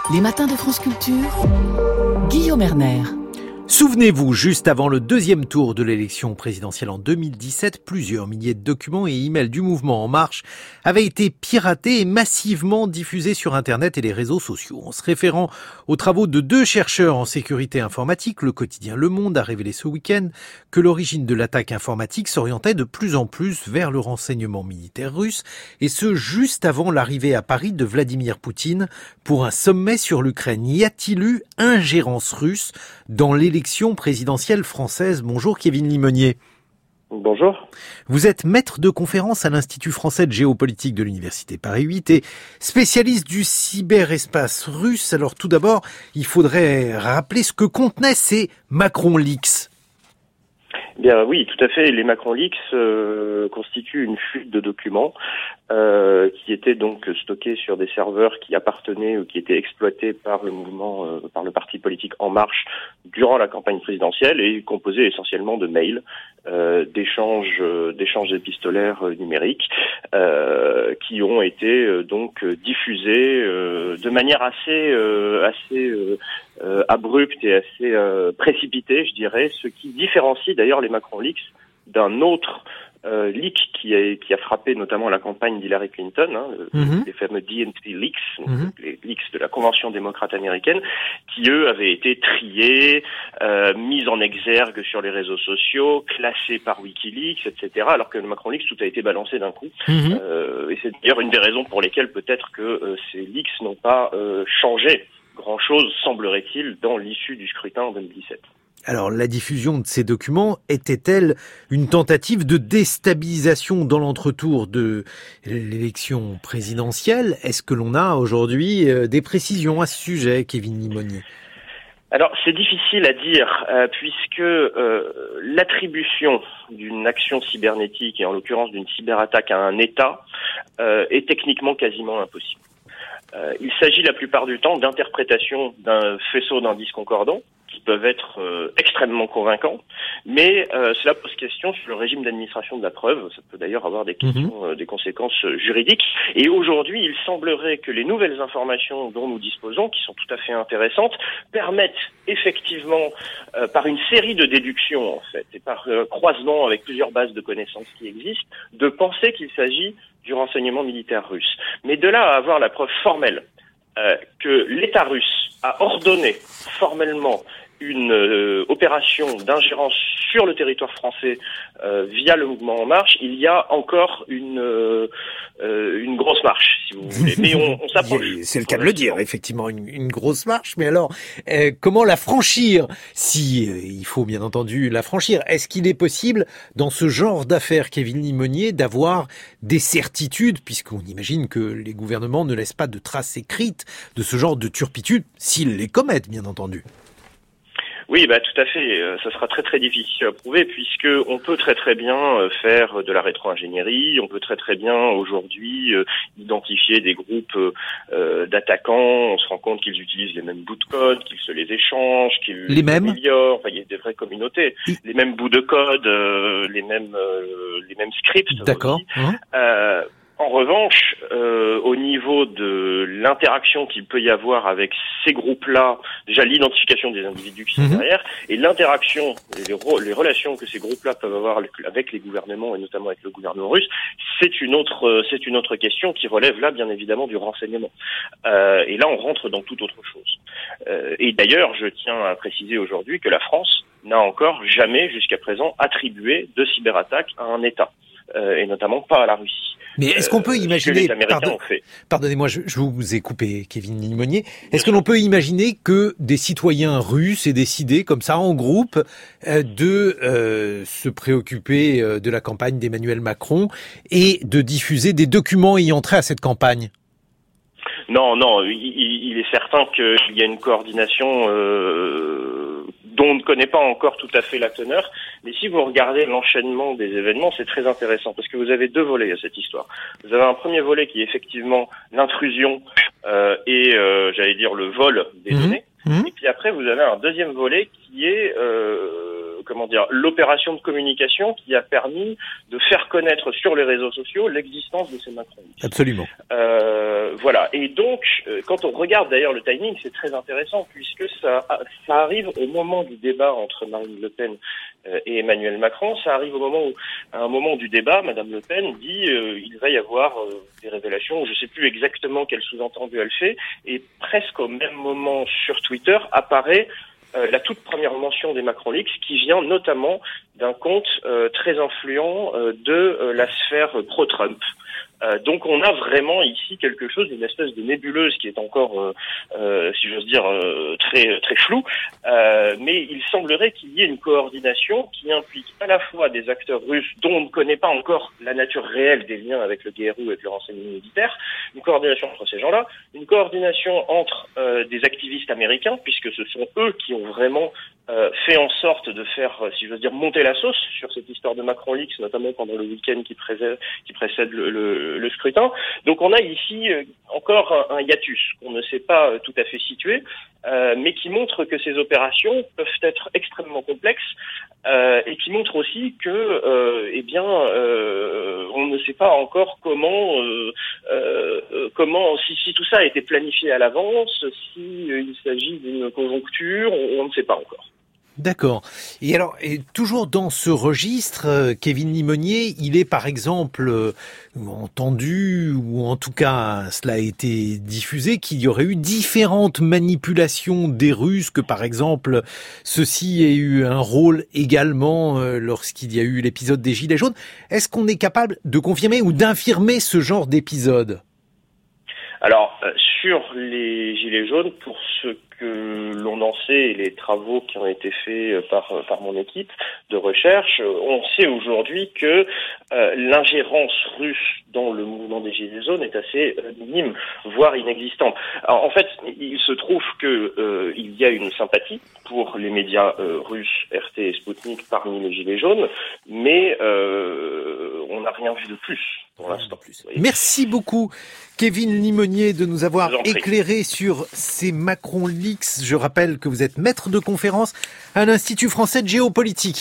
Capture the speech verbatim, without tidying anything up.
Les matins de France Culture, Guillaume Erner. Souvenez-vous, juste avant le deuxième tour de l'élection présidentielle en deux mille dix-sept, plusieurs milliers de documents et emails du mouvement En Marche avaient été piratés et massivement diffusés sur Internet et les réseaux sociaux. En se référant aux travaux de deux chercheurs en sécurité informatique, le quotidien Le Monde a révélé ce week-end que l'origine de l'attaque informatique s'orientait de plus en plus vers le renseignement militaire russe, et ce juste avant l'arrivée à Paris de Vladimir Poutine pour un sommet sur l'Ukraine. Y a-t-il eu ingérence russe dans l'élection L'élection présidentielle française? Bonjour Kevin Limonier. Bonjour. Vous êtes maître de conférence à l'Institut français de géopolitique de l'Université Paris huit et spécialiste du cyberespace russe. Alors tout d'abord, il faudrait rappeler ce que contenaient ces Macron Leaks. Bien oui, tout à fait. Les Macron Leaks euh, constituent une fuite de documents euh, qui étaient donc stockés sur des serveurs qui appartenaient ou qui étaient exploités par le mouvement, euh, par le parti politique En Marche durant la campagne présidentielle et composés essentiellement de mails, euh, d'échanges, euh, d'échanges épistolaires euh, numériques euh, qui ont été euh, donc diffusés euh, de manière assez, euh, assez euh, euh, abrupte et assez euh, précipitée, je dirais, ce qui différencie d'ailleurs les Macron Leaks d'un autre euh, leak qui a, qui a frappé notamment la campagne d'Hillary Clinton, hein, mm-hmm. les fameux D N C leaks, mm-hmm. les leaks de la Convention démocrate américaine, qui eux avaient été triés, euh, mis en exergue sur les réseaux sociaux, classés par WikiLeaks, et cetera. Alors que le Macron Leaks, tout a été balancé d'un coup. Mm-hmm. Euh, et c'est d'ailleurs une des raisons pour lesquelles peut-être que euh, ces leaks n'ont pas euh, changé grand-chose, semblerait-il, dans l'issue du scrutin en deux mille dix-sept. Alors, la diffusion de ces documents était-elle une tentative de déstabilisation dans l'entretour de l'élection présidentielle? Est-ce que l'on a aujourd'hui des précisions à ce sujet, Kevin Limonier? Alors, c'est difficile à dire, euh, puisque euh, l'attribution d'une action cybernétique, et en l'occurrence d'une cyberattaque à un État, euh, est techniquement quasiment impossible. Euh, il s'agit la plupart du temps d'interprétations d'un faisceau d'indices concordants, qui peuvent être euh, extrêmement convaincants, mais euh, cela pose question sur le régime d'administration de la preuve. Ça peut d'ailleurs avoir des questions, euh, des conséquences euh, juridiques. Et aujourd'hui, il semblerait que les nouvelles informations dont nous disposons, qui sont tout à fait intéressantes, permettent effectivement, euh, par une série de déductions en fait, et par euh, croisement avec plusieurs bases de connaissances qui existent, de penser qu'il s'agit du renseignement militaire russe. Mais de là à avoir la preuve formelle euh, que l'État russe a ordonné formellement une euh, opération d'ingérence sur le territoire français euh, via le mouvement En Marche, il y a encore une euh, euh, une grosse marche, si vous voulez. Mais on, on s'approche. C'est le cas de le dire, effectivement, une, une grosse marche. Mais alors, euh, comment la franchir? Si euh, il faut bien entendu la franchir, est-ce qu'il est possible, dans ce genre d'affaires, Kevin Limonier, d'avoir des certitudes, puisqu'on imagine que les gouvernements ne laissent pas de traces écrites de ce genre de turpitudes, s'ils les commettent, bien entendu? Oui, bah tout à fait. Euh, ça sera très très difficile à prouver puisque on peut très très bien euh, faire de la rétro-ingénierie. On peut très très bien aujourd'hui euh, identifier des groupes euh, d'attaquants. On se rend compte qu'ils utilisent les mêmes bouts de code, qu'ils se les échangent, qu'ils les mêmes améliorent. Enfin, il y a des vraies communautés. Oui. Les mêmes bouts de code, euh, les mêmes euh, les mêmes scripts. D'accord. Hein. Euh, En revanche, euh, au niveau de l'interaction qu'il peut y avoir avec ces groupes-là, déjà l'identification des individus qui sont mmh. derrière, et l'interaction, les, re- les relations que ces groupes-là peuvent avoir avec les gouvernements, et notamment avec le gouvernement russe, c'est une autre, c'est une autre question qui relève là, bien évidemment, du renseignement. Euh, et là, on rentre dans toute autre chose. Euh, et d'ailleurs, je tiens à préciser aujourd'hui que la France n'a encore jamais, jusqu'à présent, attribué de cyberattaque à un État, euh, et notamment pas à la Russie. Mais est-ce qu'on peut imaginer, pardon, pardonnez-moi, je, je vous ai coupé, Kevin Limonier, est-ce que l'on peut imaginer que des citoyens russes aient décidé, comme ça, en groupe, euh, de euh, se préoccuper euh, de la campagne d'Emmanuel Macron et de diffuser des documents ayant trait à cette campagne? Non, non, il, il est certain qu'il y a une coordination euh, dont on ne connaît pas encore tout à fait la teneur, mais si vous regardez l'enchaînement des événements, c'est très intéressant, parce que vous avez deux volets à cette histoire. Vous avez un premier volet qui est effectivement l'intrusion euh, et, euh, j'allais dire, le vol des mmh. données, mmh. et puis après, vous avez un deuxième volet qui est... Euh, comment dire, l'opération de communication qui a permis de faire connaître sur les réseaux sociaux l'existence de ces Macron-Leaks. Absolument. Euh, voilà. Et donc, euh, quand on regarde d'ailleurs le timing, c'est très intéressant puisque ça, ça arrive au moment du débat entre Marine Le Pen euh, et Emmanuel Macron. Ça arrive au moment où, à un moment du débat, Madame Le Pen dit euh, il va y avoir euh, des révélations. Je ne sais plus exactement quel sous-entendu elle fait. Et presque au même moment sur Twitter apparaît euh, la toute première mention des Macron-Leaks qui vient notamment d'un compte euh, très influent euh, de euh, la sphère pro-Trump. Euh, donc on a vraiment ici quelque chose, une espèce de nébuleuse qui est encore, euh, euh, si j'ose dire, euh, très très floue. Euh, mais il semblerait qu'il y ait une coordination qui implique à la fois des acteurs russes dont on ne connaît pas encore la nature réelle des liens avec le G R U et avec le renseignement militaire, une coordination entre ces gens-là, une coordination entre euh, des activistes américains, puisque ce sont eux qui ont vraiment euh, fait en sorte de faire, si j'ose dire, monter la sauce sur cette histoire de Macron-Leaks, notamment pendant le week-end qui précède, qui précède le, le, le scrutin. Donc on a ici euh, encore un, un hiatus qu'on ne sait pas euh, tout à fait situer, euh, mais qui montre que ces opérations peuvent être extrêmement complexes euh, et qui montre aussi que, euh, eh bien, euh, on ne sait pas encore comment, euh, euh, comment, si, si tout ça a été planifié à l'avance, si euh, il s'agit d'une conjoncture, on, on ne sait pas encore. D'accord. Et alors, et toujours dans ce registre, euh, Kevin Limonier, il est par exemple euh, entendu, ou en tout cas cela a été diffusé, qu'il y aurait eu différentes manipulations des Russes, que par exemple ceux-ci aient eu un rôle également euh, lorsqu'il y a eu l'épisode des Gilets jaunes. Est-ce qu'on est capable de confirmer ou d'infirmer ce genre d'épisode ? Alors, euh, sur les Gilets jaunes, pour ce que l'on en sait et les travaux qui ont été faits par par mon équipe de recherche, on sait aujourd'hui que euh, l'ingérence russe dans le mouvement des Gilets jaunes est assez euh, minime, voire inexistante. Alors, en fait, il se trouve que euh, il y a une sympathie pour les médias euh, russes, R T et Sputnik, parmi les Gilets jaunes, mais euh, on n'a rien vu de plus pour l'instant. Merci beaucoup, Kevin Limonier, de nous avoir éclairé sur ces Macron-Leaks. Je rappelle que vous êtes maître de conférence à l'Institut français de géopolitique.